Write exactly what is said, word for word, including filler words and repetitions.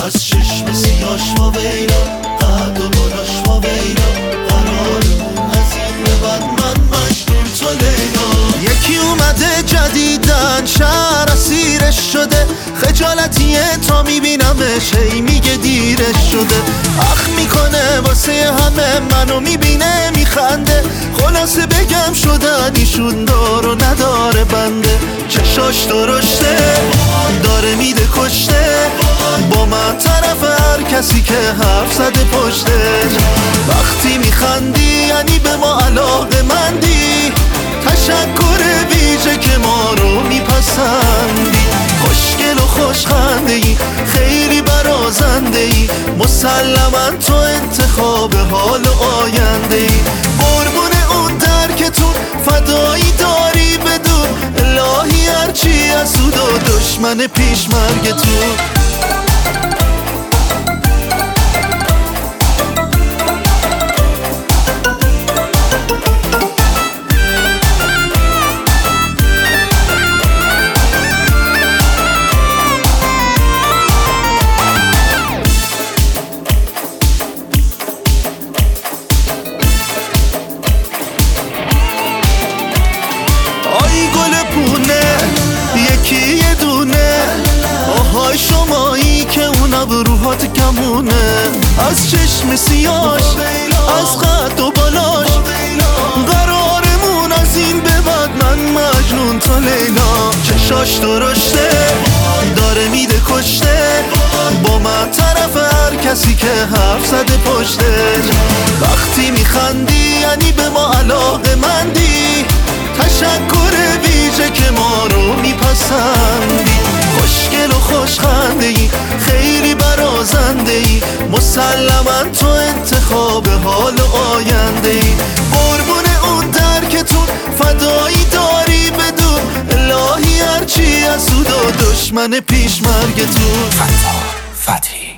از چشم سیاش و ویلا، قد و بلاش و ویلا، قرارمون از این به بعد من مجنون تو لیلا. یکی اومده جدیدن شهر اسیرش شده، خجالتیه تا میبینمش هی میگه دیرش شده. اخ میکنه واسه همه منو میبینه میخنده، خلاصه بگم شدن ایشون دار و نداره بنده. چشاش درشته داره میده کشته، با من طرف هر کسی که حرف زده پشتش. وقتی میخندی یعنی به ما علاقه مندی، تشکر ویژه که ما رو میپسندی. خوشگل و خوشخنده ای، خیلی برازنده ای، مسلما تو انتخاب حال و آینده ای. قربون اون درکتون فدایی داری بدون، الهی هرچی از سود و دشمن پیش مرگتون. یکی یه دونه آهای شمایی که اون ابروهات کمونه، از چشم سیاش از قد و بالاش، قرارمون از این به بعد من مجنون تو لیلا. چشاش درشته داره میده کشته، با من طرف هر کسی که حرف زده پشتش. وقتی میخندی یعنی به ما علاقه مندی، تشکر ویژه که ما رو میپسندی. خوشگل و خوشخنده ای، خیلی برازنده ای، مسلما تو انتخاب حال و آینده ای. قربون اون درکتون فدایی داری بدون، الهی هرچی از سود و دشمن پیش مرگتون. فتا فتحی